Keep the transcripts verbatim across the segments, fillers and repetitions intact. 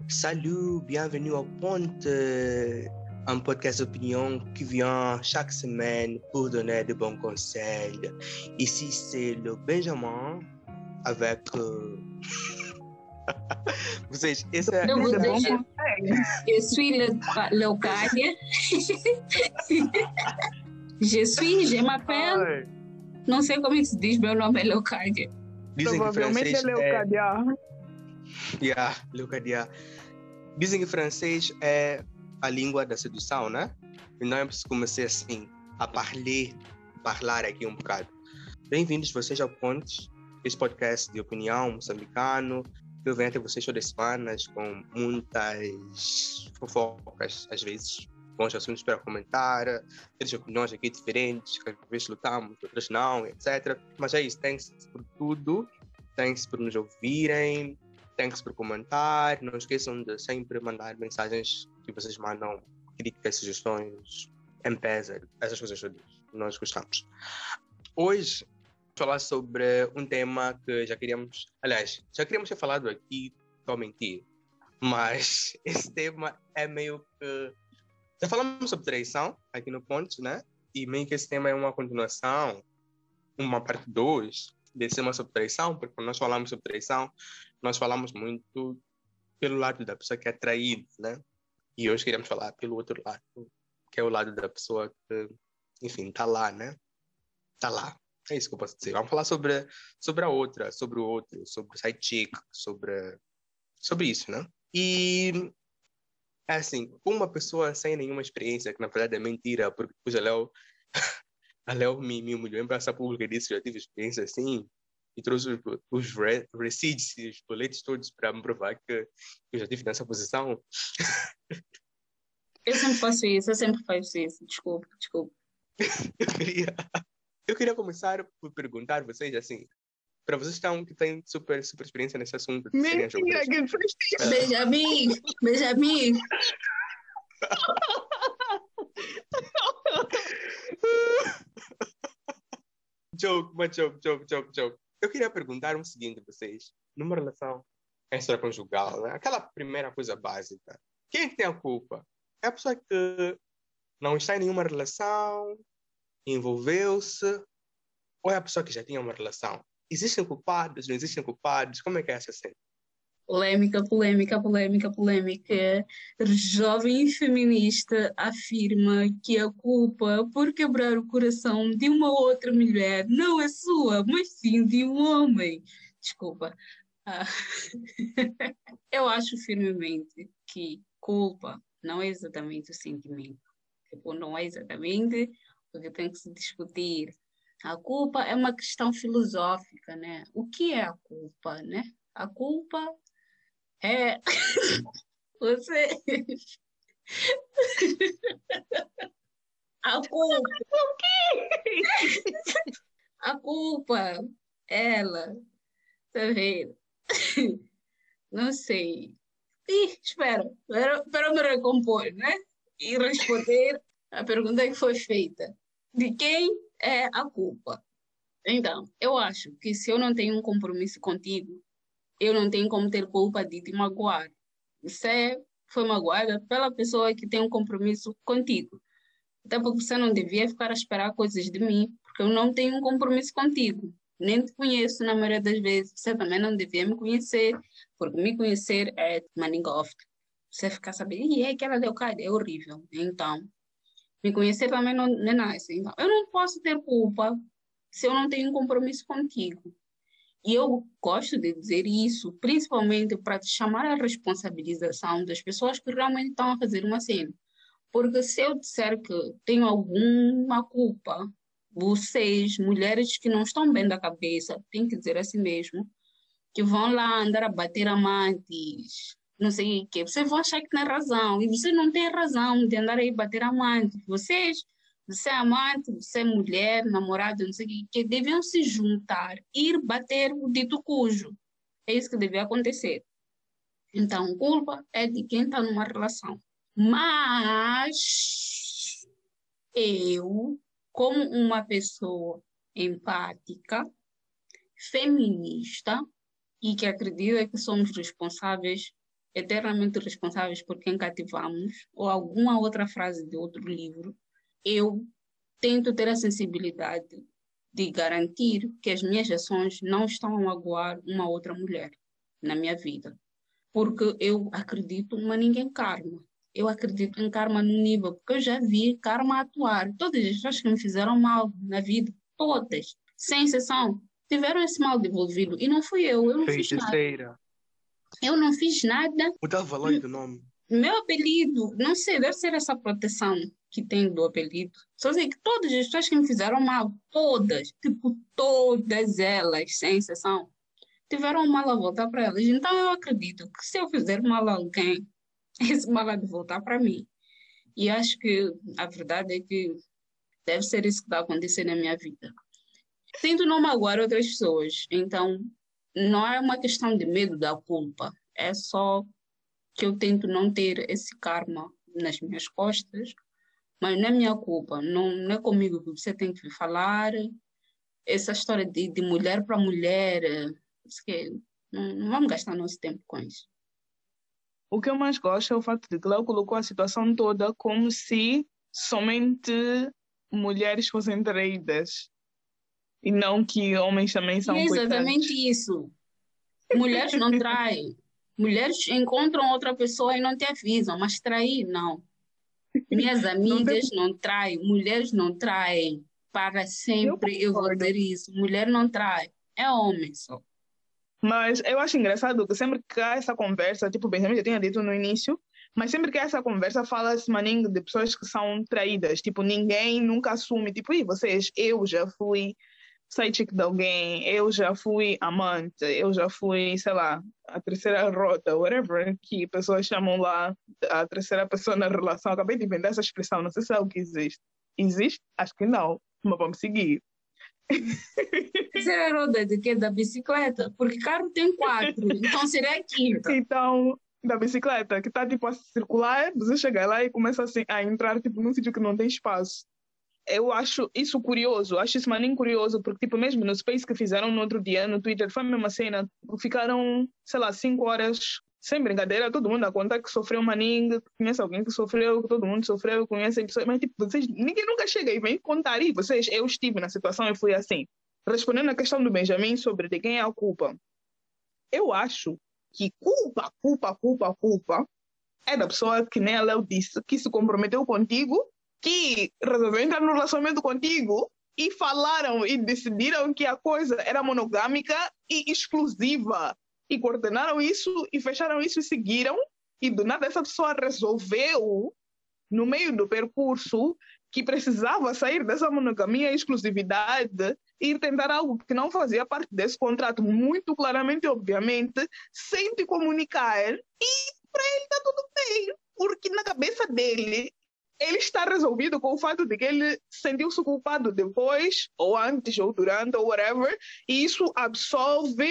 Salut, bienvenue au Ponte, un podcast d'opinion qui vient chaque semaine pour donner de bons conseils. Ici, c'est le Benjamin avec... Euh... Vous êtes... Essa, Não, essa... você, eu sou Leocádia. Je suis, je m'appelle. Não sei como é que se diz, meu nome é Leocádia. Dizem que Provavelmente francês é Leocádia. É... Yeah, Leocádia. Dizem que francês é a língua da sedução, né? Então eu preciso começar assim, a parler, falar aqui um bocado. Bem-vindos vocês ao Pontes, esse podcast de opinião moçambicano. Eu venho até vocês todas as semanas com muitas fofocas, às vezes, bons assuntos para comentar, temos opiniões aqui diferentes, que às vezes lutamos, outras não, etcétera. Mas é isso, thanks por tudo, thanks por nos ouvirem, thanks por comentar, não esqueçam de sempre mandar mensagens que vocês mandam, críticas, sugestões, M P S, essas coisas todas, nós gostamos. Hoje, falar sobre um tema que já queríamos, aliás, já queríamos ter falado aqui, estou a mentir, mas esse tema é meio que, já falamos sobre traição aqui no Ponte, né? E meio que esse tema é uma continuação, uma parte dois desse tema sobre traição, porque quando nós falamos sobre traição, nós falamos muito pelo lado da pessoa que é traída, né? E hoje queríamos falar pelo outro lado, que é o lado da pessoa que, enfim, está lá, né? Está lá. É isso que eu posso dizer. Vamos falar sobre, sobre a outra, sobre o outro, sobre o side chick, sobre, sobre isso, né? E, é assim, uma pessoa sem nenhuma experiência, que na verdade é mentira, porque depois a Léo, a Léo me, me humilhou em praça pública e disse que já tive experiência assim, e trouxe os, os re, receipts e os boletos todos para me provar que eu já estive nessa posição. Eu sempre faço isso, eu sempre faço isso. Desculpa, desculpa. eu queria... Eu queria começar por perguntar a vocês, assim, para vocês estão, que têm super, super experiência nesse assunto. De serem Mentira, jogadores. que fez isso. Benjamin, Benjamin. Joke, mas joke, joke, joke, joke. Eu queria perguntar o seguinte a vocês. Numa relação extraconjugal, né? Aquela primeira coisa básica. Quem é que tem a culpa? É a pessoa que não está em nenhuma relação, envolveu-se, ou é a pessoa que já tinha uma relação? Existem culpados, não existem culpados? Como é que é essa cena? Polêmica, polêmica, polêmica, polêmica. Jovem feminista afirma que a culpa por quebrar o coração de uma outra mulher não é sua, mas sim de um homem. Desculpa. Ah. Eu acho firmemente que culpa não é exatamente o sentimento. Tipo, não é exatamente o que tem que se discutir. A culpa é uma questão filosófica, né? O que é a culpa, né? A culpa é você. A culpa. O quê? A culpa, ela, tá vendo? Não sei. Ih, espera, espera, espera me recompor, né? E responder a pergunta que foi feita. De quem é a culpa? Então, eu acho que se eu não tenho um compromisso contigo, eu não tenho como ter culpa de te magoar. Você foi magoada pela pessoa que tem um compromisso contigo. Até porque você não devia ficar a esperar coisas de mim, porque eu não tenho um compromisso contigo. Nem te conheço na maioria das vezes. Você também não devia me conhecer, porque me conhecer é maningoft. Você ficar sabendo, e é aquela Leocádia, é horrível. Então, me conhecer também não, não é nice. Então, eu não posso ter culpa se eu não tenho um compromisso contigo. E eu gosto de dizer isso, principalmente para te chamar a responsabilização das pessoas que realmente estão a fazer uma cena. Porque se eu disser que tenho alguma culpa, vocês, mulheres que não estão bem da cabeça, têm que dizer assim mesmo, que vão lá andar a bater amantes, não sei o quê, vocês vão achar que tem razão, e vocês não têm razão de andar aí bater amante. Vocês, você é amante, você é mulher, namorada, não sei o quê, que deviam se juntar, ir bater o dito cujo. É isso que devia acontecer. Então, culpa é de quem está numa relação. Mas eu, como uma pessoa empática, feminista e que acredita que somos responsáveis eternamente responsáveis por quem cativamos, ou alguma outra frase de outro livro, eu tento ter a sensibilidade de garantir que as minhas ações não estão a magoar uma outra mulher na minha vida. Porque eu acredito, mas ninguém karma. Eu acredito em karma no nível, porque eu já vi karma atuar. Todas as pessoas que me fizeram mal na vida, todas, sem exceção, tiveram esse mal devolvido. E não fui eu, eu não fiz nada. Feiticeira. Eu não fiz nada. Muda o valor do nome. Meu apelido, não sei, deve ser essa proteção que tem do apelido. Só sei que todas as pessoas que me fizeram mal, todas, tipo, todas elas, sem exceção, tiveram mal a voltar para elas. Então eu acredito que se eu fizer mal a alguém, esse mal vai voltar para mim. E acho que a verdade é que deve ser isso que está acontecendo na minha vida. Tento não magoar outras pessoas, então não é uma questão de medo da culpa, é só que eu tento não ter esse karma nas minhas costas, mas não é minha culpa, não, não é comigo que você tem que falar. Essa história de, de mulher para mulher, que não, não vamos gastar nosso tempo com isso. O que eu mais gosto é o fato de que Léo colocou a situação toda como se somente mulheres fossem traídas e não que homens também são E é coitados. exatamente isso. Mulheres não traem. Mulheres encontram outra pessoa e não te avisam, mas trair, não. Minhas amigas não, não traem, mulheres não traem. Para sempre eu, eu vou dizer isso. Mulher não trai, é homem só. Mas eu acho engraçado que sempre que há essa conversa, tipo, Benjamin já tinha dito no início, mas sempre que há essa conversa fala-se, maninho, de pessoas que são traídas. Tipo, ninguém nunca assume, tipo, e vocês, eu já fui sidechick de alguém, eu já fui amante, eu já fui, sei lá, a terceira rota, whatever, que pessoas chamam lá a terceira pessoa na relação. Acabei de inventar essa expressão, não sei se é o que existe. Existe? Acho que não, mas vamos seguir. Terceira roda de quê? Da bicicleta? Porque carro tem quatro, então seria a quinta. Então, da bicicleta, que está tipo a circular, você chega lá e começa assim, a entrar tipo, num sítio que não tem espaço. Eu acho isso curioso, acho isso maninho curioso, porque tipo, mesmo no space que fizeram no outro dia no Twitter, foi a mesma cena, ficaram, sei lá, cinco horas, sem brincadeira, todo mundo a contar que sofreu maninho, conhece alguém que sofreu, que todo mundo sofreu, conhece pessoas, mas tipo, vocês, ninguém nunca chega e vem contar, e vocês, eu estive na situação e fui assim. Respondendo à questão do Benjamin sobre de quem é a culpa, eu acho que culpa, culpa, culpa, culpa é da pessoa que nem a Léo disse, que se comprometeu contigo, que resolveu entrar no relacionamento contigo e falaram e decidiram que a coisa era monogâmica e exclusiva e coordenaram isso e fecharam isso e seguiram, e do nada essa pessoa resolveu no meio do percurso que precisava sair dessa monogamia e exclusividade e tentar algo que não fazia parte desse contrato, muito claramente, obviamente, sem te comunicar, e para ele está tudo bem, porque na cabeça dele ele está resolvido com o fato de que ele sentiu-se culpado depois, ou antes, ou durante, ou whatever, e isso absolve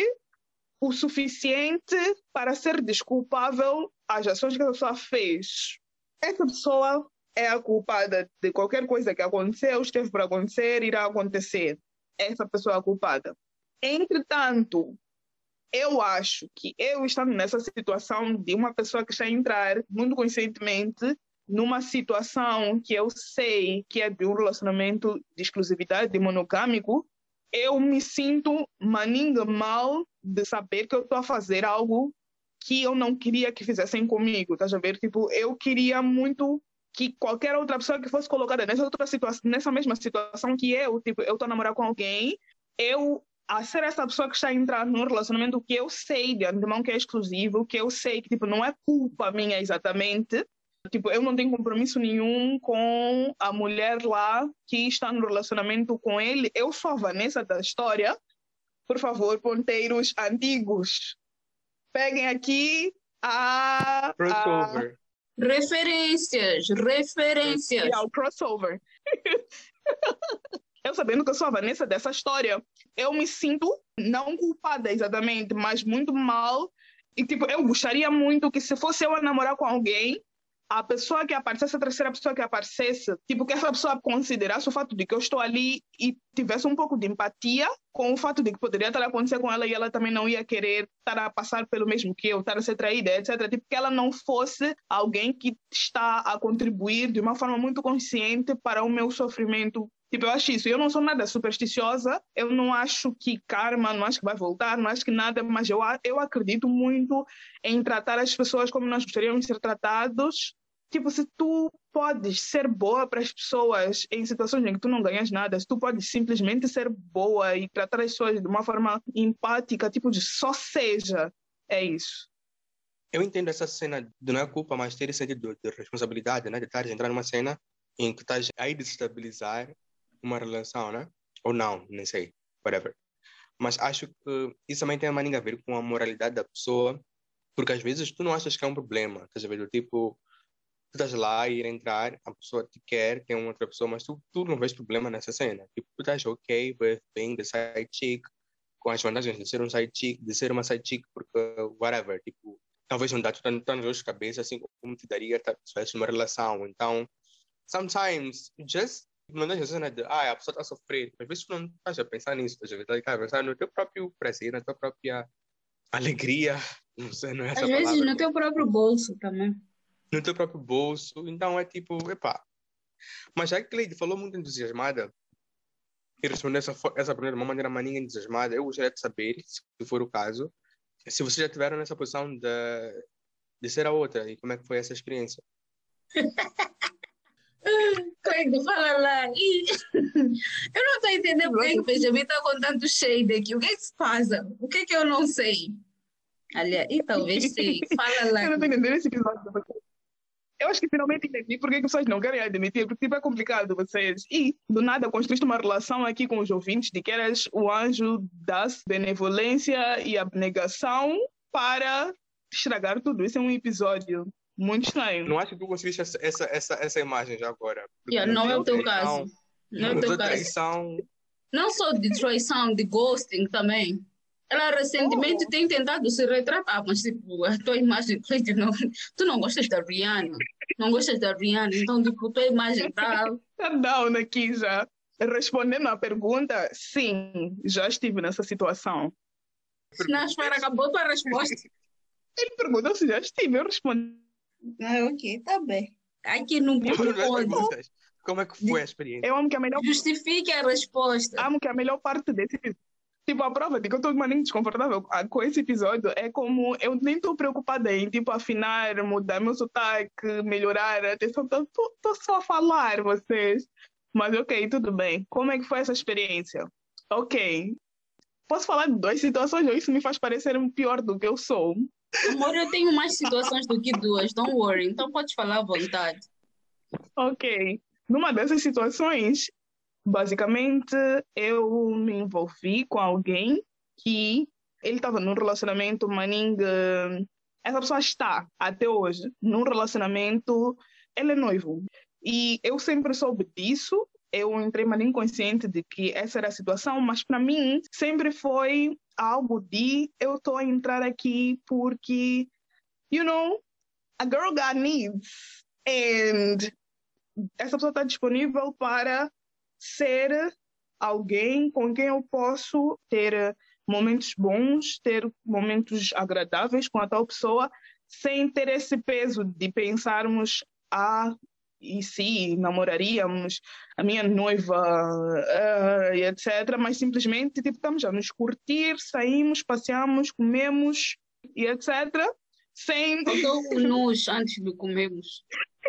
o suficiente para ser desculpável às ações que a pessoa fez. Essa pessoa é a culpada de qualquer coisa que aconteceu, esteve para acontecer, irá acontecer. Essa pessoa é a culpada. Entretanto, eu acho que eu estando nessa situação de uma pessoa que está a entrar muito conscientemente numa situação que eu sei que é de um relacionamento de exclusividade, de monogâmico, eu me sinto maninga mal de saber que eu estou a fazer algo que eu não queria que fizessem comigo, tá a ver? Tipo, eu queria muito que qualquer outra pessoa que fosse colocada nessa outra situação, nessa mesma situação que eu, tipo, eu estou a namorar com alguém, eu a ser essa pessoa que está a entrar num relacionamento que eu sei de antemão que é exclusivo, que eu sei que tipo não é culpa minha exatamente. Tipo, eu não tenho compromisso nenhum com a mulher lá que está no relacionamento com ele. Eu sou a Vanessa da história. Por favor, ponteiros antigos, peguem aqui a... Crossover. A... Referências, referências. E ao crossover. Eu sabendo que eu sou a Vanessa dessa história, eu me sinto não culpada exatamente, mas muito mal. E tipo, eu gostaria muito que se fosse eu a namorar com alguém, a pessoa que aparecesse, a terceira pessoa que aparecesse, tipo, que essa pessoa considerasse o fato de que eu estou ali e tivesse um pouco de empatia com o fato de que poderia estar a acontecer com ela e ela também não ia querer estar a passar pelo mesmo que eu, estar a ser traída, etcétera. Tipo, que ela não fosse alguém que está a contribuir de uma forma muito consciente para o meu sofrimento. Tipo, eu acho isso. Eu não sou nada supersticiosa, eu não acho que karma, não acho que vai voltar, não acho que nada, mas eu, eu acredito muito em tratar as pessoas como nós gostaríamos de ser tratados. Tipo, se tu podes ser boa para as pessoas em situações em que tu não ganhas nada, se tu podes simplesmente ser boa e tratar as pessoas de uma forma empática, tipo, de só seja, é isso. Eu entendo essa cena de não é culpa, mas ter esse sentido de responsabilidade, né? De estar entrar numa cena em que estás a desestabilizar uma relação, né? Ou não, nem sei, whatever. Mas acho que isso também tem a ver com a moralidade da pessoa, porque às vezes tu não achas que é um problema, estás a ver? Do tipo, tu estás lá e ir entrar, a pessoa te quer, tem uma outra pessoa, mas tu, tu não vês problema nessa cena. Tipo, tu estás ok with being the side chick, com as vantagens de ser um side chick, de ser uma side chick, porque whatever, tipo, talvez não dá tudo tá nas duas cabeças, assim como te daria tá, se tivesse uma relação. Então, sometimes, just, não deixa a cena de, ah, a pessoa está a sofrer. Às vezes tu não estás a pensar nisso, estás a ver? Estás a pensar no teu próprio prazer, na tua própria alegria, não sei, não é essa Às palavra. vezes no teu próprio bolso também. No teu próprio bolso. Então é tipo, epá. Mas já que Cleide falou muito entusiasmada e respondeu essa, essa pergunta de uma maneira maninha entusiasmada, eu gostaria de saber, se for o caso, se vocês já estiveram nessa posição de, de ser a outra e como é que foi essa experiência. Cleide, fala lá. Ih, eu não estou a entender por que o Benjamin está com tanto shade aqui. O que é que se passa? O que é que eu não sei? Aliás, e talvez sei. Fala lá. Eu não estou entendendo esse episódio. Eu acho que finalmente entendi porque que vocês não querem admitir, porque tipo, é complicado vocês. E, do nada, construíste uma relação aqui com os ouvintes de que eras o anjo da benevolência e abnegação para estragar tudo. Isso é um episódio muito estranho. Não acho que tu conseguiste essa, essa, essa, essa imagem já agora. Yeah, não é o teu caso. Não é o teu caso. Traição. Não só de traição, de ghosting também. Ela recentemente oh. tem tentado se retratar, mas tipo, a tua imagem, não, tu não gostas da Rihanna, não gostas da Rihanna, então tipo, tua imagem tá... Tá down aqui já. Respondendo à pergunta, sim, já estive nessa situação. Não, espera, acabou a tua resposta. Ele perguntou se já estive, eu respondi. Ah, ok, tá bem. Aqui não pode. Como é que foi a experiência? Eu amo que a melhor... Justifique a resposta. Amo que a melhor parte desse episódio, tipo, a prova de que eu estou maninho desconfortável com esse episódio é como eu nem estou preocupada em, tipo, afinar, mudar meu sotaque, melhorar a atenção. Estou só a falar, vocês. Mas, ok, tudo bem. Como é que foi essa experiência? Ok. Posso falar de duas situações ou isso me faz parecer pior do que eu sou? Amor, eu tenho mais situações do que duas, don't worry. Então podes falar à vontade. Ok. Numa dessas situações, basicamente, eu me envolvi com alguém que ele estava num relacionamento, maning, essa pessoa está, até hoje, num relacionamento, ele é noivo. E eu sempre soube disso, eu entrei maning consciente de que essa era a situação, mas para mim sempre foi algo de eu estou a entrar aqui porque, you know, a girl got needs. And essa pessoa está disponível para ser alguém com quem eu posso ter momentos bons, ter momentos agradáveis com a tal pessoa, sem ter esse peso de pensarmos, ah, e se namoraríamos, a minha noiva, uh, etcétera. Mas simplesmente tipo, estamos a nos curtir, saímos, passeamos, comemos, e etcétera. Sem... Faltou nós antes de comermos.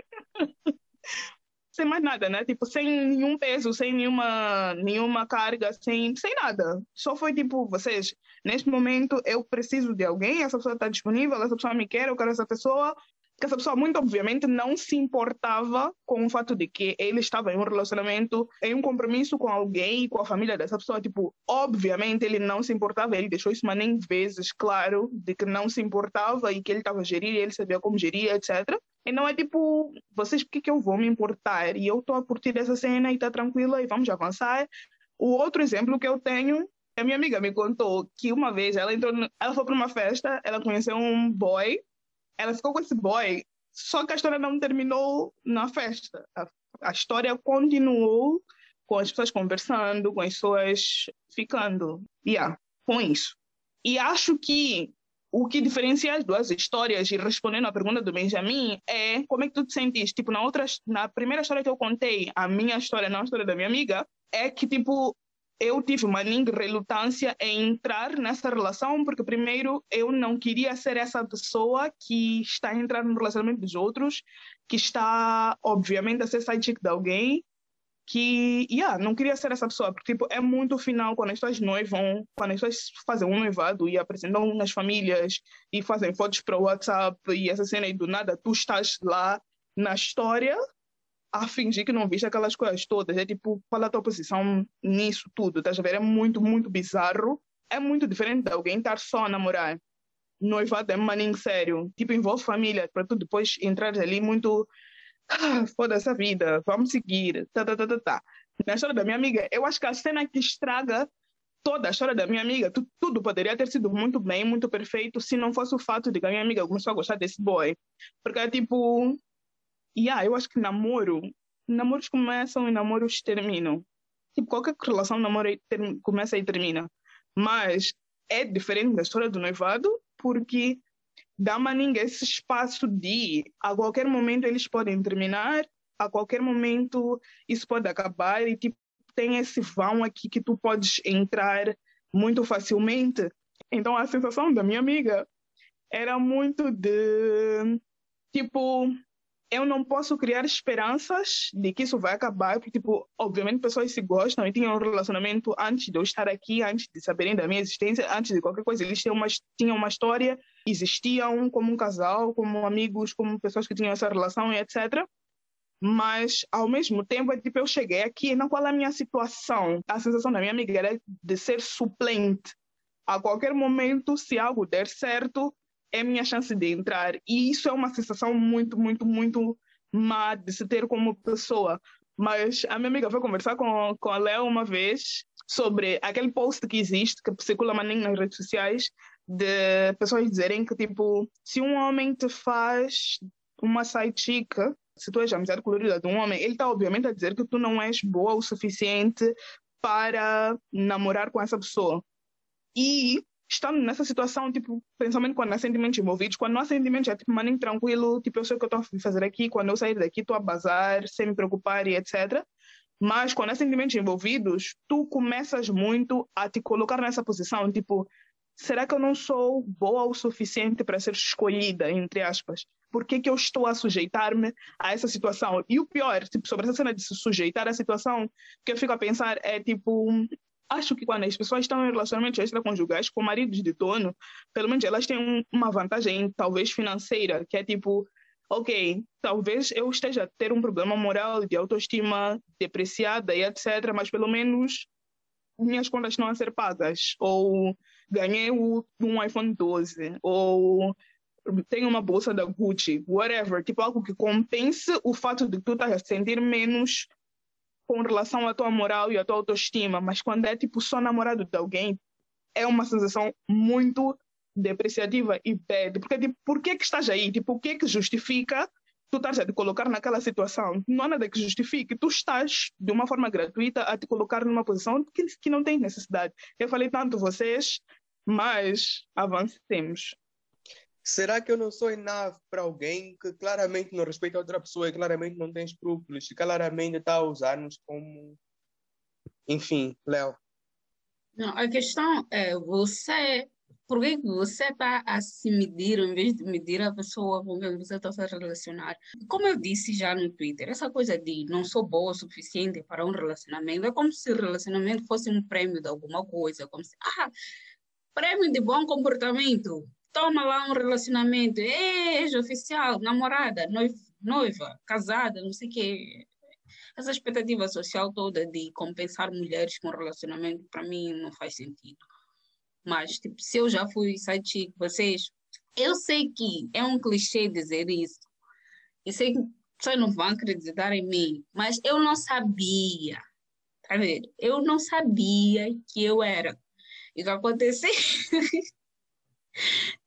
Sem mais nada, né? Tipo, sem nenhum peso, sem nenhuma, nenhuma carga, sem, sem nada. Só foi tipo, vocês, neste momento eu preciso de alguém, essa pessoa está disponível, essa pessoa me quer, eu quero essa pessoa. Que essa pessoa, muito obviamente, não se importava com o fato de que ele estava em um relacionamento, em um compromisso com alguém e com a família dessa pessoa. Tipo, obviamente ele não se importava, ele deixou isso, mas nem vezes claro, de que não se importava e que ele estava a gerir, ele sabia como gerir, etcétera. E não é tipo, vocês, por que que eu vou me importar? E eu estou a curtir essa cena e está tranquila e vamos avançar. O outro exemplo que eu tenho, a minha amiga me contou que uma vez ela entrou, ela foi para uma festa, ela conheceu um boy, ela ficou com esse boy Só que a história não terminou na festa. A, a história continuou com as pessoas conversando, com as pessoas ficando. Yeah, com isso. E acho que o que diferencia as duas histórias, e respondendo à pergunta do Benjamin, é como é que tu te sentiste? Tipo, na, outra, na primeira história que eu contei, a minha história, não a história da minha amiga, é que, tipo, eu tive uma relutância em entrar nessa relação, porque, primeiro, eu não queria ser essa pessoa que está a entrar no relacionamento dos outros, que está, obviamente, a ser sidechick de alguém, que, yeah, não queria ser essa pessoa, porque, tipo, é muito final quando as pessoas noivam, quando as pessoas fazem um noivado e apresentam nas famílias e fazem fotos para o WhatsApp e essa cena, e do nada tu estás lá na história a fingir que não viste aquelas coisas todas. É tipo, qual é a tua posição nisso tudo? Estás a ver? É muito, muito bizarro. É muito diferente de alguém estar só a namorar. Noivado é maninho sério. Tipo, envolve família, para tu depois entrar ali muito... Ah, foda-se a vida, vamos seguir. Tá, tá, tá, tá, tá. Na história da minha amiga, eu acho que a cena que estraga toda a história da minha amiga, tu, tudo poderia ter sido muito bem, muito perfeito, se não fosse o fato de que a minha amiga começou a gostar desse boy. Porque é tipo... Yeah, eu acho que namoro, namoros começam e namoros terminam. Tipo, qualquer relação namoro ter, começa e termina. Mas é diferente da história do noivado, porque dá a ninguém esse espaço de, a qualquer momento eles podem terminar, a qualquer momento isso pode acabar, e tipo, tem esse vão aqui que tu podes entrar muito facilmente. Então a sensação da minha amiga era muito de, tipo... eu não posso criar esperanças de que isso vai acabar, porque, tipo, obviamente pessoas se gostam e tinham um relacionamento antes de eu estar aqui, antes de saberem da minha existência, antes de qualquer coisa. Eles tinham uma, tinham uma história, existiam como um casal, como amigos, como pessoas que tinham essa relação e etcétera. Mas, ao mesmo tempo, é tipo, eu cheguei aqui, na qual a minha situação, a sensação da minha amiga era de ser suplente. A qualquer momento, se algo der certo, é a minha chance de entrar. E isso é uma sensação muito, muito, muito má de se ter como pessoa. Mas a minha amiga foi conversar com, com a Léo uma vez sobre aquele post que existe, que circula maninho nas redes sociais, de pessoas dizerem que, tipo, se um homem te faz uma side chick, se tu és a amizade colorida de um homem, ele está obviamente a dizer que tu não és boa o suficiente para namorar com essa pessoa. E estando nessa situação, tipo, principalmente quando há sentimentos envolvidos, quando não há sentimentos, é tipo, maninho tranquilo, tipo, eu sei o que eu estou a fazer aqui, quando eu sair daqui estou a bazar, sem me preocupar e etcétera. Mas quando há sentimentos envolvidos, tu começas muito a te colocar nessa posição, tipo, será que eu não sou boa o suficiente para ser escolhida, entre aspas? Por que que eu estou a sujeitar-me a essa situação? E o pior, tipo, sobre essa cena de se sujeitar à situação, que eu fico a pensar é, tipo... acho que quando as pessoas estão em relacionamentos extraconjugais com maridos de dono, pelo menos elas têm um, uma vantagem, talvez financeira, que é tipo, ok, talvez eu esteja a ter um problema moral, de autoestima depreciada e etcétera, mas pelo menos minhas contas estão a ser pagas, ou ganhei o, um iPhone doze, ou tenho uma bolsa da Gucci, whatever, tipo algo que compense o fato de que tu estás a sentir menos com relação à tua moral e à tua autoestima, mas quando é tipo só namorado de alguém, é uma sensação muito depreciativa e bad, porque tipo, por que que estás aí? Tipo, o que que justifica tu estás a te colocar naquela situação? Não há nada que justifique, tu estás de uma forma gratuita a te colocar numa posição que, que não tem necessidade. Eu falei tanto vocês, mas avancemos. Será que eu não sou enough para alguém que claramente não respeita a outra pessoa e claramente não tem escrúpulos e claramente está a usar-nos como... Enfim, Léo. Não, a questão é você, por que que você está a se medir em vez de medir a pessoa com quem você está a se relacionar? Como eu disse já no Twitter, essa coisa de não sou boa o suficiente para um relacionamento é como se o relacionamento fosse um prêmio de alguma coisa, como se, ah, prêmio de bom comportamento. Toma lá um relacionamento, ex-oficial, namorada, noiva, noiva, casada, não sei o quê. Essa expectativa social toda de compensar mulheres com relacionamento, para mim, não faz sentido. Mas, tipo, se eu já fui side chick, vocês... Eu sei que é um clichê dizer isso. Eu sei que vocês não vão acreditar em mim, mas eu não sabia. Tá vendo? Eu não sabia que eu era. E o que aconteceu...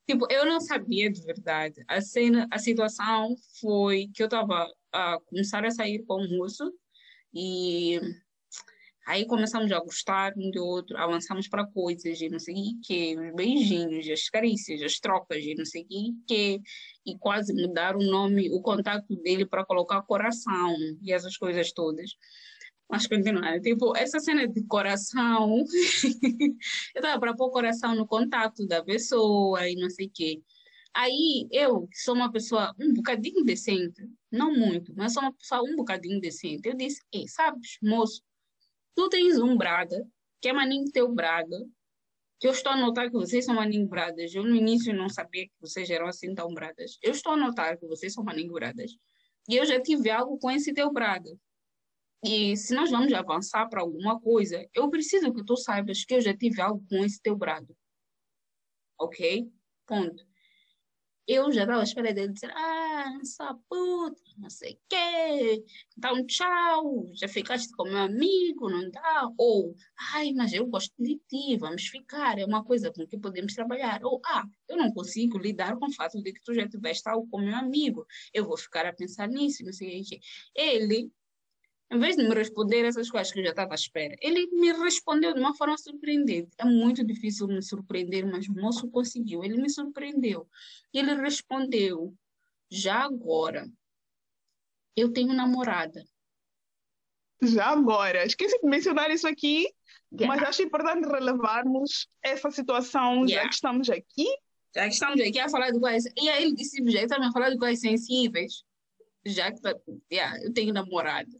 Tipo, eu não sabia de verdade. A cena, a situação foi que eu estava a começar a sair com um russo e aí começamos a gostar um do outro, avançamos para coisas e não sei o quê, os beijinhos, as carícias, as trocas e não sei o quê, e quase mudar o nome, o contato dele para colocar coração e essas coisas todas. Mas continuando, tipo, essa cena de coração, eu estava para pôr coração no contato da pessoa e não sei o quê. Aí eu, que sou uma pessoa um bocadinho decente, não muito, mas sou uma pessoa um bocadinho decente, eu disse, ei, sabes, moço, tu tens um brada, que é maninho teu brada, que eu estou a notar que vocês são maninho bradas. Eu no início não sabia que vocês eram assim tão bradas. Eu estou a notar que vocês são maninho bradas. E eu já tive algo com esse teu brada. E se nós vamos avançar para alguma coisa, eu preciso que tu saibas que eu já tive algo com esse teu brado. Ok? Ponto. Eu já estava à espera dele dizer, ah, essa puta, não sei o quê, então tchau, já ficaste com meu amigo, não dá? Ou, ai, mas eu gosto de ti, vamos ficar, é uma coisa com que podemos trabalhar. Ou, ah, eu não consigo lidar com o fato de que tu já tiveste algo com meu amigo, eu vou ficar a pensar nisso, não sei o quê. Ele, em vez de me responder essas coisas que eu já estava à espera, ele me respondeu de uma forma surpreendente. É muito difícil me surpreender, mas o moço conseguiu. Ele me surpreendeu. Ele respondeu, já agora, eu tenho namorada. Já agora, esqueci de mencionar isso aqui, Yeah. mas acho importante relevarmos essa situação, já Yeah. que estamos aqui. Já que estamos aqui a falar de coisas... E aí ele disse, já que estamos a falar de coisas sensíveis, já que tá... yeah, eu tenho namorada.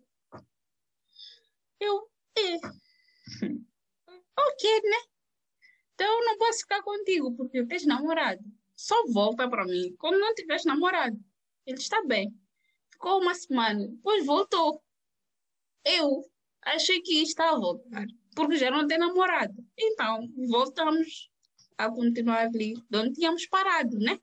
Eu, é. Ok, né? Então eu não posso ficar contigo, porque tens namorado. Só volta para mim quando não tiveres namorado. Ele está bem. Ficou uma semana, depois voltou. Eu achei que está a voltar, porque já não tem namorado. Então, voltamos a continuar ali de onde tínhamos parado, né?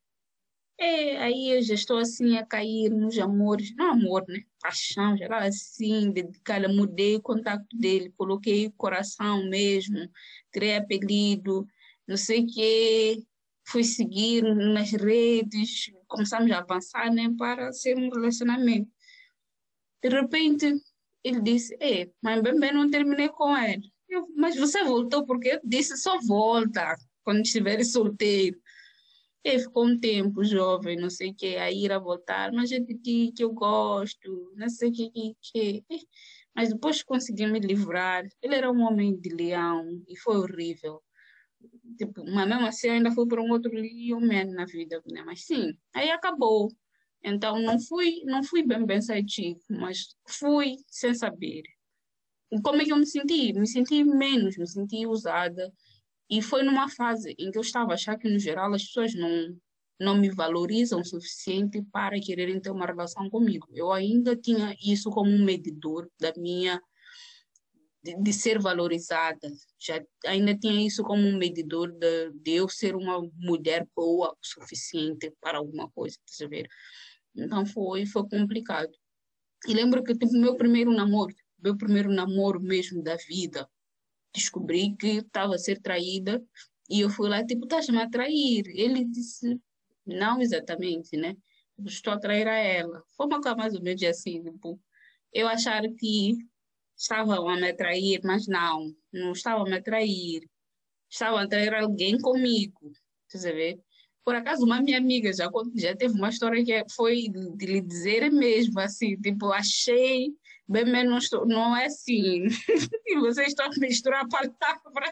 É, aí eu já estou assim a cair nos amores, não amor, né? Paixão, já era assim, dedicada, mudei o contato dele, coloquei coração mesmo, criei apelido, não sei o quê, fui seguir nas redes, começamos a avançar, né, para ser um relacionamento. De repente, ele disse, é, mas bem, bem não terminei com ele. Eu, mas você voltou porque eu disse, só volta quando estiver solteiro. Ele ficou um tempo jovem, não sei o que, a ir a voltar, mas é de ti que eu gosto, não sei o que, que, que. Mas depois consegui me livrar. Ele era um homem de leão e foi horrível. Tipo, mas mesmo assim eu ainda fui para um outro homem na vida, né? Mas sim, aí acabou. Então não fui, não fui bem bem satisfeita, mas fui sem saber. E como é que eu me senti? Me senti menos, me senti usada. E foi numa fase em que eu estava a achar que, no geral, as pessoas não, não me valorizam o suficiente para quererem ter uma relação comigo. Eu ainda tinha isso como um medidor da minha, de, de ser valorizada. Já ainda tinha isso como um medidor de, de eu ser uma mulher boa o suficiente para alguma coisa, tá ver? Então foi, foi complicado. E lembro que tive o meu primeiro namoro, meu primeiro namoro mesmo da vida. Descobri que estava a ser traída e eu fui lá, tipo, estás-me a trair? Ele disse, não exatamente, né? Estou a trair a ela. Foi uma coisa mais ou menos assim, tipo, eu achar que estavam a me trair, mas não, não estavam a me trair. Estavam a trair alguém comigo, você vê? Por acaso, uma minha amiga já, já teve uma história que foi de, de lhe dizer mesmo, assim, tipo, achei, bem menos, não é assim. E vocês estão a misturar palavras,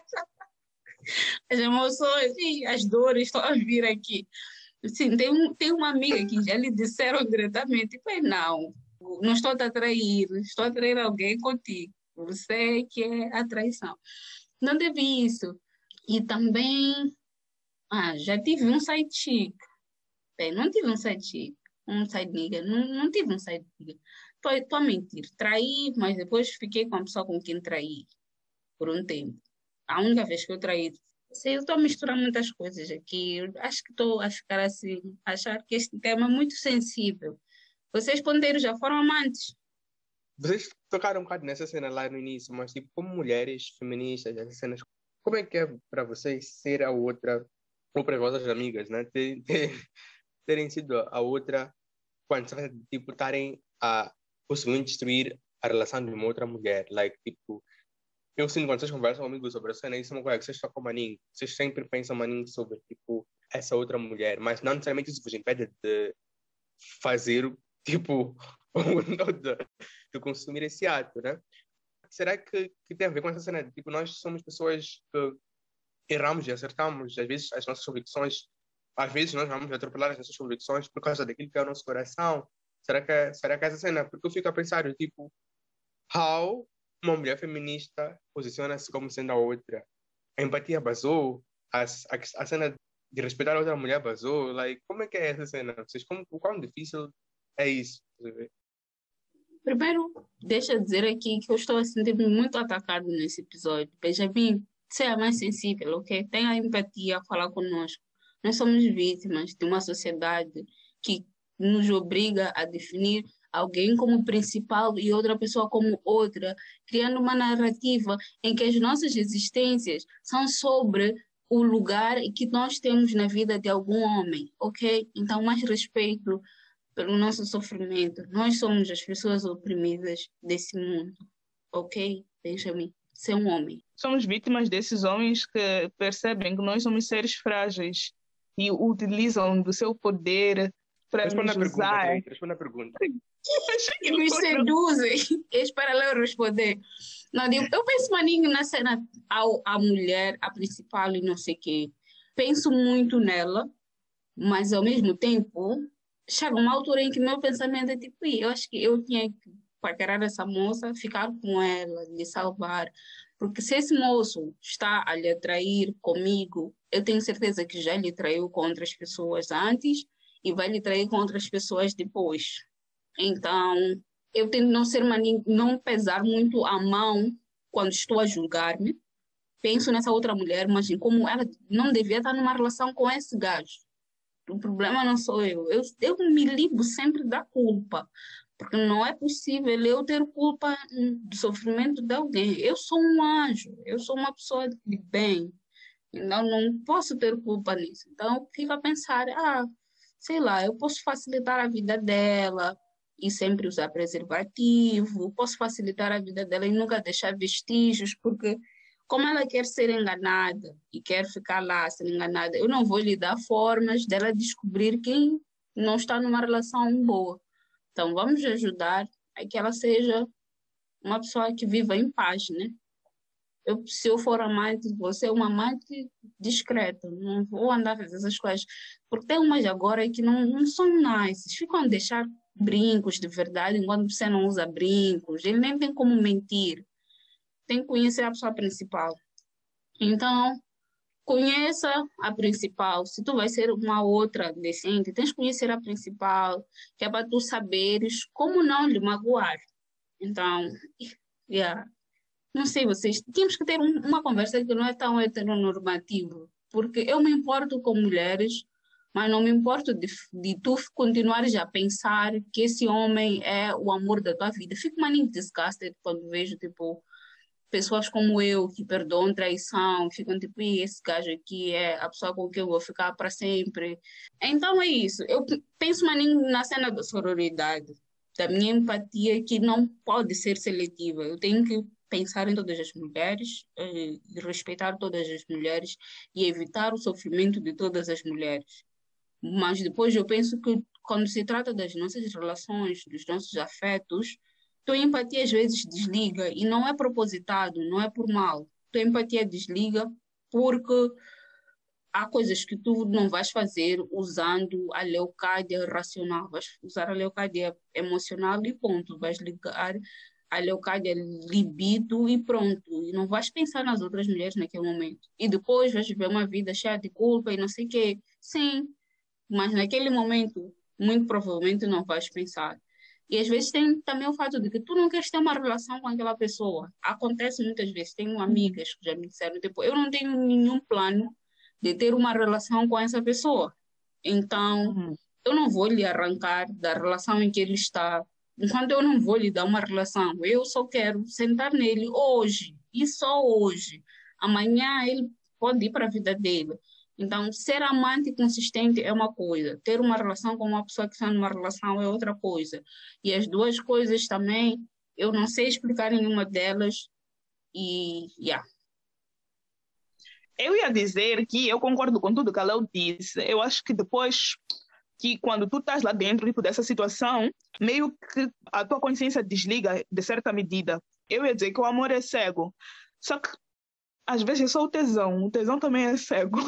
as emoções e as dores estão a vir aqui. Sim, tem, um, tem uma amiga que já lhe disseram diretamente, tipo, não, não estou a te atrair, estou a atrair alguém contigo. Você que é a traição. Não teve isso. E também, ah, já tive um side chick. Bem, não tive um side chick, um side nigga, não, não tive um side nigga. Estou a mentir, traí, mas depois fiquei com a pessoa com quem traí por um tempo. A única vez que eu traí, sei, eu estou a misturar muitas coisas aqui. Eu acho que estou a ficar assim, a achar que este tema é muito sensível. Vocês, ponteiros, já foram amantes? Vocês tocaram um bocado nessa cena lá no início, mas tipo, como mulheres feministas, essas cenas, como é que é para vocês ser a outra ou para as vossas amigas, né? Ter, ter, terem sido a outra, quando se trata de, tipo, estarem a possivelmente destruir a relação de uma outra mulher. Like, tipo, eu sinto quando vocês conversam comigo sobre a cena, isso é uma coisa que vocês tocam maninho. Vocês sempre pensam maninho sobre, tipo, essa outra mulher, mas não necessariamente isso vos impede de fazer, tipo, de, de consumir esse ato, né? Será que, que tem a ver com essa cena? Tipo, nós somos pessoas que erramos e acertamos, às vezes, as nossas convicções, às vezes nós vamos atropelar as nossas convicções por causa daquilo que é o nosso coração. Será que, é- será que é essa cena? Porque eu fico a pensar, eu, tipo, how uma mulher feminista posiciona-se como sendo a outra? A empatia basou, a, a, a cena de respeitar a outra mulher basou, like, como é que é essa cena? Vocês, como, o quão difícil é isso? Primeiro, deixa eu dizer aqui que eu estou a sentir-me muito atacado nesse episódio. Benjamin, seja mais sensível, ok? Tenha empatia a falar conosco. Nós somos vítimas de uma sociedade que nos obriga a definir alguém como principal e outra pessoa como outra, criando uma narrativa em que as nossas existências são sobre o lugar que nós temos na vida de algum homem, ok? Então, mais respeito pelo nosso sofrimento. Nós somos as pessoas oprimidas desse mundo, ok? Benjamin, ser um homem. Somos vítimas desses homens que percebem que nós somos seres frágeis e utilizam do seu poder para Responda nos a pergunta, usar. Cleide, responda a pergunta. E nos seduzem. Espera lá eu responder. Não, digo, eu penso maninho na cena, ao, a mulher, a principal e não sei o quê. Penso muito nela, mas ao mesmo tempo chega uma altura em que meu pensamento é tipo, "Ih, eu acho que eu tinha que paquerar essa moça, ficar com ela, lhe salvar. Porque se esse moço está a lhe atrair comigo, eu tenho certeza que já lhe traiu com outras pessoas antes e vai lhe trair com outras pessoas depois. Então, eu tento não ser maninho, não pesar muito a mão quando estou a julgar-me. Penso nessa outra mulher, mas em como ela não devia estar numa relação com esse gajo. O problema não sou eu. eu. Eu me livro sempre da culpa, porque não é possível eu ter culpa do sofrimento de alguém. Eu sou um anjo, eu sou uma pessoa de bem, então não posso ter culpa nisso. Então, fico a pensar, ah, sei lá, eu posso facilitar a vida dela e sempre usar preservativo, posso facilitar a vida dela e nunca deixar vestígios, porque como ela quer ser enganada e quer ficar lá sendo enganada, eu não vou lhe dar formas dela descobrir quem não está numa relação boa. Então, vamos ajudar a que ela seja uma pessoa que viva em paz, né? Eu, se eu for amante, vou ser uma amante discreta, não vou andar a fazer essas coisas. Porque tem umas agora que não, não são nice, ficam a deixar brincos de verdade enquanto você não usa brincos, ele nem tem como mentir. Tem que conhecer a pessoa principal. Então, conheça a principal. Se tu vai ser uma outra decente, tens que conhecer a principal, que é para tu saberes como não lhe magoar. Então, yeah. Não sei vocês, tínhamos que ter um- uma conversa que não é tão heteronormativo, porque eu me importo com mulheres, mas não me importo de, de tu continuares a pensar que esse homem é o amor da tua vida. Fico maninho disgusted quando vejo, tipo, pessoas como eu que perdoam traição, ficam tipo, "Ih, esse gajo aqui é a pessoa com quem eu vou ficar para sempre." Então é isso. Eu p- penso maninho na cena da sororidade, da minha empatia que não pode ser seletiva. Eu tenho que pensar em todas as mulheres, eh, e respeitar todas as mulheres e evitar o sofrimento de todas as mulheres. Mas depois eu penso que quando se trata das nossas relações, dos nossos afetos, tua empatia às vezes desliga e não é propositado, não é por mal. Tua empatia desliga porque há coisas que tu não vais fazer usando a leucádia racional, vais usar a leucádia emocional e ponto, vais ligar a leucádia libido e pronto, e não vais pensar nas outras mulheres naquele momento. E depois vais viver uma vida cheia de culpa e não sei o quê. Sim, mas naquele momento, muito provavelmente não vais pensar. E às vezes tem também o fato de que tu não queres ter uma relação com aquela pessoa. Acontece muitas vezes. Tenho amigas que já me disseram, tipo, eu não tenho nenhum plano de ter uma relação com essa pessoa. Então, Uhum. eu não vou lhe arrancar da relação em que ele está. Enquanto eu não vou lhe dar uma relação, eu só quero sentar nele hoje, e só hoje. Amanhã ele pode ir para a vida dele. Então, ser amante consistente é uma coisa, ter uma relação com uma pessoa que está numa relação é outra coisa. E as duas coisas também, eu não sei explicar nenhuma delas e, yeah. Eu ia dizer que eu concordo com tudo que a Léo disse. Eu acho que depois que quando tu estás lá dentro tipo, dessa situação, meio que a tua consciência desliga de certa medida. Eu ia dizer que o amor é cego. Só que às vezes é só o tesão. O tesão também é cego.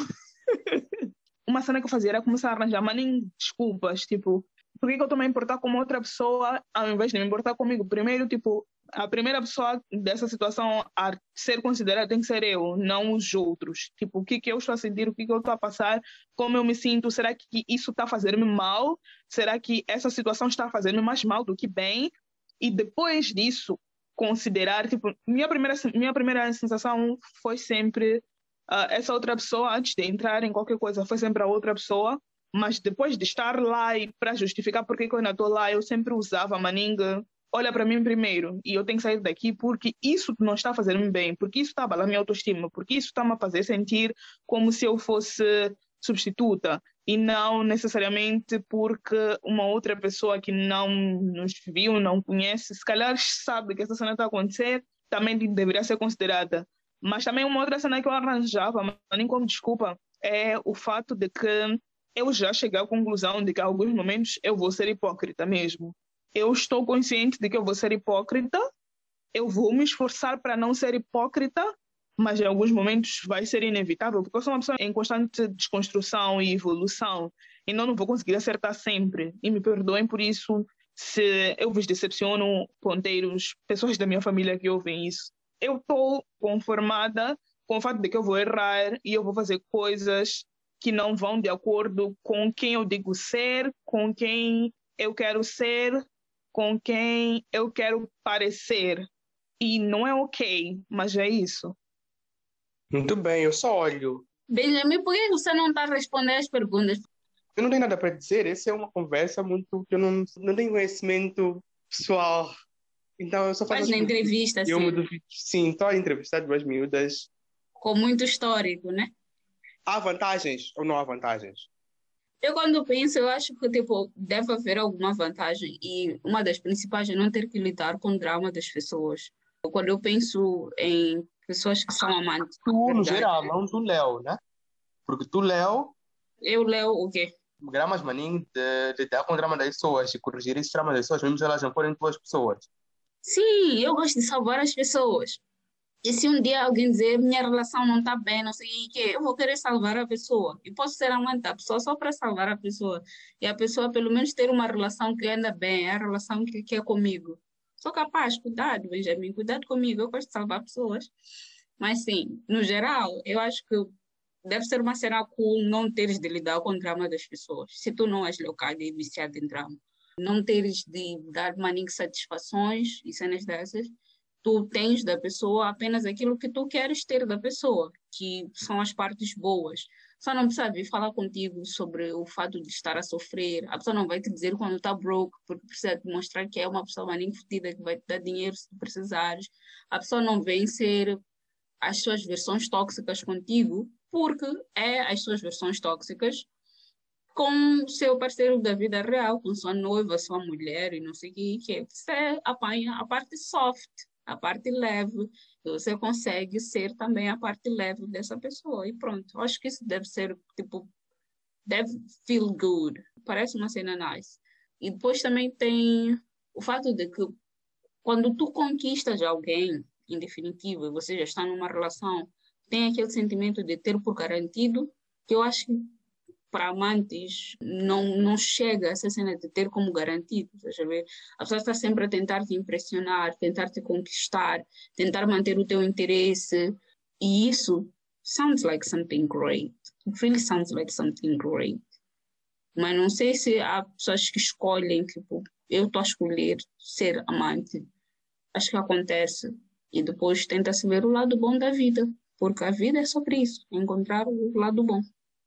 Uma cena que eu fazia era começar a arranjar, mas nem desculpas, tipo, por que que eu estou a me importar com outra pessoa ao invés de me importar comigo? Primeiro, tipo, a primeira pessoa dessa situação a ser considerada tem que ser eu, não os outros. Tipo, o que que eu estou a sentir, o que que eu estou a passar, como eu me sinto, será que isso está a fazer-me mal? Será que essa situação está a fazer-me mais mal do que bem? E depois disso, considerar, tipo, minha primeira, minha primeira sensação foi sempre uh, essa outra pessoa, antes de entrar em qualquer coisa, foi sempre a outra pessoa, mas depois de estar lá e para justificar porque que eu ainda estou lá, eu sempre usava a maninga, olha para mim primeiro, e eu tenho que sair daqui porque isso não está a fazer-me bem, porque isso está a abalar a minha autoestima, porque isso está-me a fazer sentir como se eu fosse substituta, e não necessariamente porque uma outra pessoa que não nos viu, não conhece, se calhar sabe que essa cena está a acontecer, também deveria ser considerada. Mas também uma outra cena que eu arranjava, mas nem como desculpa, é o fato de que eu já cheguei à conclusão de que em alguns momentos eu vou ser hipócrita mesmo. Eu estou consciente de que eu vou ser hipócrita, eu vou me esforçar para não ser hipócrita, mas em alguns momentos vai ser inevitável, porque eu sou uma pessoa em constante desconstrução e evolução, e não, não vou conseguir acertar sempre. E me perdoem por isso se eu vos decepciono, ponteiros, pessoas da minha família que ouvem isso. Eu estou conformada com o fato de que eu vou errar e eu vou fazer coisas que não vão de acordo com quem eu digo ser, com quem eu quero ser, com quem eu quero parecer. E não é ok, mas é isso. Muito bem, eu só olho. Benjamin, por que você não está a responder as perguntas? Eu não tenho nada para dizer, essa é uma conversa muito que eu não, não tenho conhecimento pessoal. Então eu só faço... Faz na entrevista, eu sim. me duvido. Sim, estou a entrevistar duas miúdas. Com muito histórico, né? Há vantagens ou não há vantagens? Eu quando penso, eu acho que tipo, deve haver alguma vantagem e uma das principais é não ter que lidar com o drama das pessoas. Quando eu penso em pessoas que são amantes... Tu, no verdade, geral, não tu, Léo, né? Porque tu, Léo, eu leio o quê? gramas maninho de lidar com o drama das pessoas, de corrigir esse drama das pessoas, mesmo se elas não forem tuas pessoas. Sim, eu gosto de salvar as pessoas. E se um dia alguém dizer minha relação não está bem, não sei o que, eu vou querer salvar a pessoa. E posso ser amante da pessoa só para salvar a pessoa. E a pessoa pelo menos ter uma relação que anda bem, é a relação que quer comigo. Sou capaz, cuidado, Benjamin, cuidado comigo, eu gosto de salvar pessoas. Mas sim, no geral, eu acho que deve ser uma cena cool não teres de lidar com o drama das pessoas. Se tu não és locado e viciado em drama. Não teres de dar maninho satisfações e cenas dessas. Tu tens da pessoa apenas aquilo que tu queres ter da pessoa, que são as partes boas. Só não precisa vir falar contigo sobre o fato de estar a sofrer. A pessoa não vai te dizer quando está broke, porque precisa demonstrar que é uma pessoa maninho fodida que vai te dar dinheiro se tu precisares. A pessoa não vem ser as suas versões tóxicas contigo, porque é as suas versões tóxicas com o seu parceiro da vida real, com sua noiva, sua mulher e não sei o que, que você apanha a parte soft, a parte leve, e você consegue ser também a parte leve dessa pessoa, e pronto. Eu acho que isso deve ser, tipo, deve feel good, parece uma cena nice. E depois também tem o fato de que quando tu conquistas alguém, em definitivo, e você já está numa relação, tem aquele sentimento de ter por garantido, que eu acho que para amantes não, não chega essa cena de ter como garantido, a ver? A pessoa está sempre a tentar te impressionar, tentar te conquistar, tentar manter o teu interesse, e isso sounds like something great. It really sounds like something great. Mas não sei se há pessoas que escolhem, tipo, eu estou a escolher ser amante. Acho que acontece. E depois tenta-se ver o lado bom da vida, porque a vida é sobre isso, encontrar o lado bom.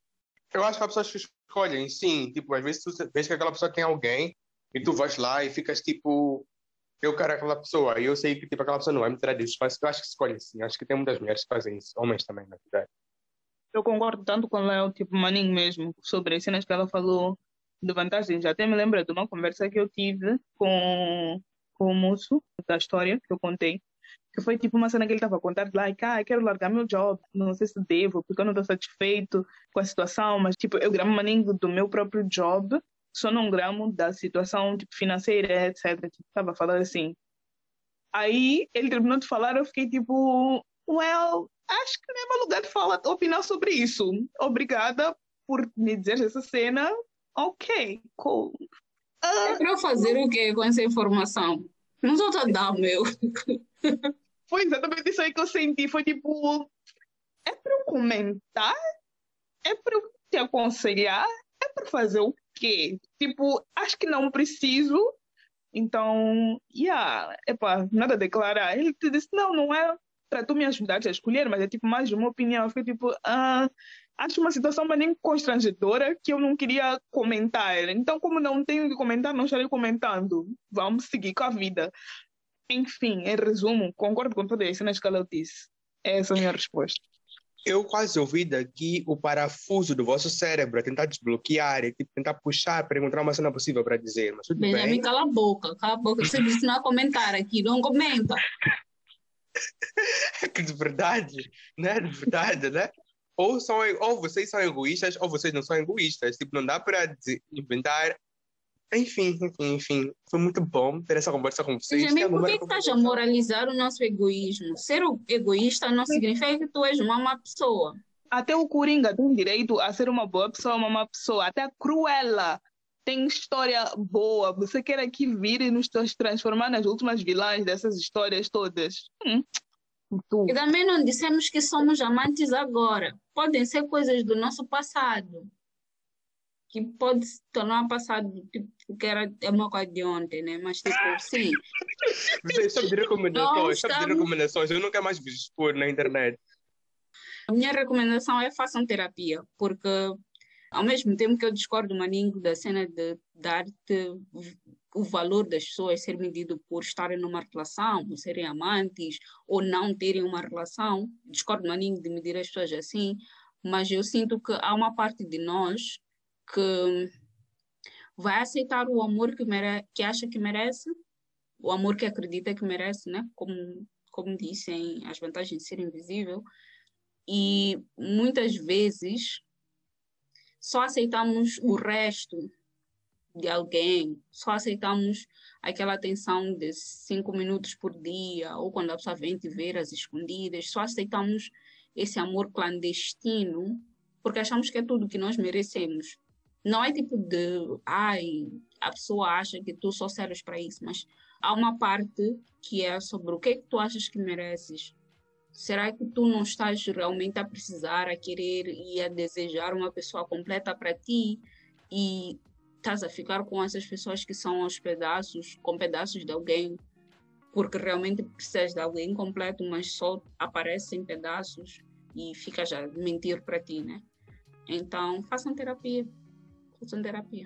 Eu acho que há pessoas que escolhem, sim. Tipo, às vezes tu vês que aquela pessoa tem alguém e tu vais lá e ficas tipo, eu quero aquela pessoa. E eu sei que tipo, aquela pessoa não vai me tirar disso. Mas eu acho que escolhem, sim. Acho que tem muitas mulheres que fazem isso. Homens também, na verdade. Eu concordo tanto com ela, tipo, Maninho mesmo, sobre as cenas que ela falou de vantagens. Até me lembro de uma conversa que eu tive com, com o moço da história que eu contei, que foi tipo uma cena que ele estava a contar, like, ah, eu quero largar meu job, não sei se devo, porque eu não estou satisfeito com a situação, mas tipo, eu gramo Maninho do meu próprio job, só não gramo da situação tipo, financeira, etcétera. Tipo, estava a falar assim. Aí ele terminou de falar, eu fiquei tipo, well, acho que não é meu lugar de falar, opinar sobre isso. Obrigada por me dizer essa cena. Ok, cool. É Uh, para eu fazer o quê com essa informação? Não estou a dar o meu. Foi exatamente isso aí que eu senti. Foi tipo, é para eu comentar? É para eu te aconselhar? É para fazer o quê? Tipo, acho que não preciso. Então, yeah, epá, nada a declarar. Ele te disse, não, não é para tu me ajudares a escolher, mas é tipo mais de uma opinião. Eu fiquei tipo, ah, acho uma situação bem constrangedora que eu não queria comentar. Então, como não tenho que comentar, não estarei comentando. Vamos seguir com a vida. Enfim, em resumo, concordo com todas as cenas que ela disse. Essa é a minha resposta. Eu quase ouvi daqui o parafuso do vosso cérebro a tentar desbloquear e tipo, tentar puxar para encontrar uma cena possível para dizer. Mas tudo Benjamin, bem. cala a boca, cala a boca. Você disse não comentar aqui, não comenta. É que de verdade, né? De verdade, né? Ou, são, ou vocês são egoístas ou vocês não são egoístas. Tipo, não dá para inventar. Enfim, enfim, enfim. Foi muito bom ter essa conversa com vocês. Benjamin, Tem por alguma que que estás a recomendação? moralizar o nosso egoísmo? Ser o- egoísta não significa que tu és uma má pessoa. Até o Coringa tem direito a ser uma boa pessoa, uma má pessoa. Até a Cruella tem história boa. Você quer aqui vir e nos transformar nas últimas vilãs dessas histórias todas? Hum, tu. E também não dissemos que somos amantes agora. Podem ser coisas do nosso passado. Que pode se tornar passado, tipo, que era a uma coisa de ontem, né? Mas, tipo, sim. Vocês sabem de Não recomendações, sabem de estamos... recomendações. Eu não quero mais vos expor na internet. A minha recomendação é façam terapia, porque ao mesmo tempo que eu discordo, Maninho, da cena de dar-te o valor das pessoas ser medido por estarem numa relação, ou serem amantes, ou não terem uma relação, discordo, Maninho, de medir as pessoas assim, mas eu sinto que há uma parte de nós que vai aceitar o amor que, mere que acha que merece, o amor que acredita que merece, né? Como, como dizem, as vantagens de ser invisível. E muitas vezes só aceitamos o resto de alguém, só aceitamos aquela atenção de cinco minutos por dia, ou quando a pessoa vem te ver às escondidas, só aceitamos esse amor clandestino porque achamos que é tudo que nós merecemos. Não é tipo de, ai, a pessoa acha que tu só serves para isso, mas há uma parte que é sobre o que é que tu achas que mereces. Será que tu não estás realmente a precisar, a querer e a desejar uma pessoa completa para ti e estás a ficar com essas pessoas que são aos pedaços, com pedaços de alguém, porque realmente precisas de alguém completo, mas só aparece em pedaços e ficas a mentir para ti, né? Então, façam terapia. Façam terapia.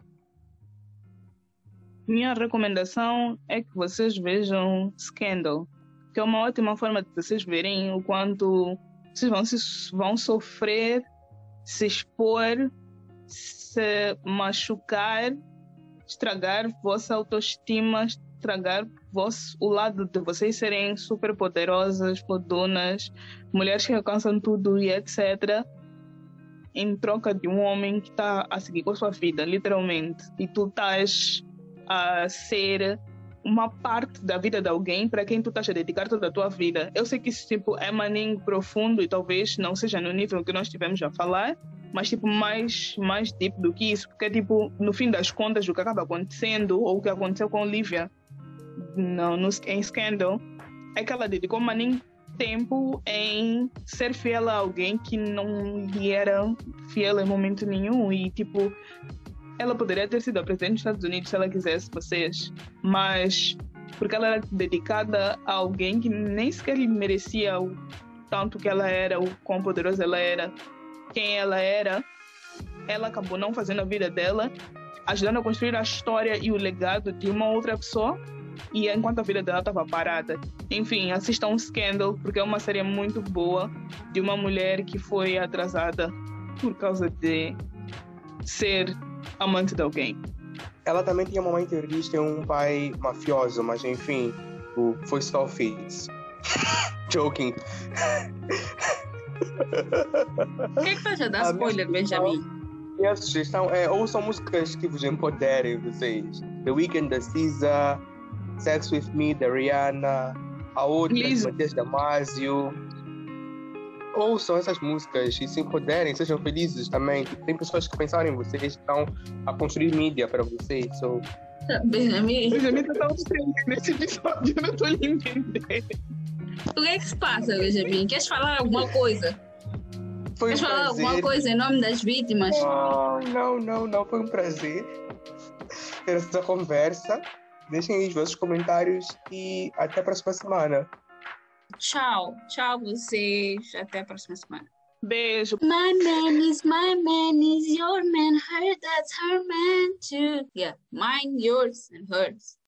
Minha recomendação é que vocês vejam Scandal, que é uma ótima forma de vocês verem o quanto vocês vão, se, vão sofrer, se expor, se machucar, estragar vossa autoestima, estragar vosso, o lado de vocês serem super poderosas, fodonas, mulheres que alcançam tudo e etcétera, em troca de um homem que está a seguir com a sua vida, literalmente. E tu estás a ser uma parte da vida de alguém para quem tu estás a dedicar toda a tua vida. Eu sei que isso tipo, é maninho profundo e talvez não seja no nível que nós tivemos a falar, mas tipo, mais, mais deep do que isso, porque tipo, no fim das contas, o que acaba acontecendo, ou o que aconteceu com Olivia no, no, em Scandal, é que ela dedicou maninho tempo em ser fiel a alguém que não lhe era fiel em momento nenhum e tipo ela poderia ter sido a presidente dos Estados Unidos se ela quisesse, vocês, mas porque ela era dedicada a alguém que nem sequer lhe merecia o tanto que ela era, o quão poderosa ela era, quem ela era, ela acabou não fazendo a vida dela, ajudando a construir a história e o legado de uma outra pessoa e enquanto a vida dela estava parada. Enfim, assistam Scandal, porque é uma série muito boa de uma mulher que foi atrasada por causa de ser amante de alguém. Ela também tinha uma mãe terrorista e um pai mafioso, mas enfim, o- foi só fits. Joking. Por que é que estás a dar A spoiler, minha Benjamin? E a sugestão é ouçam músicas que vos empoderem, vocês. The Weeknd, da S Z A, Sex With Me, da Rihanna, a outra, de Lizzo. Matias Damasio. Ouçam essas músicas e se empoderem, sejam felizes também. Tem pessoas que pensaram em vocês, que estão a construir mídia para vocês. So, Benjamin, Benjamin está tão triste nesse episódio, eu não estou lhe entendendo. o que é que se passa, Benjamin? Queres falar alguma coisa? foi Queres um falar alguma prazer. coisa em nome das vítimas? Não, não, não, não. Foi um prazer ter essa conversa. Deixem aí os vossos comentários e até a próxima semana. Tchau. Tchau, vocês. Até a próxima semana. Beijo. My man is my man is your man. Her, that's her man too. Yeah, mine, yours, and hers.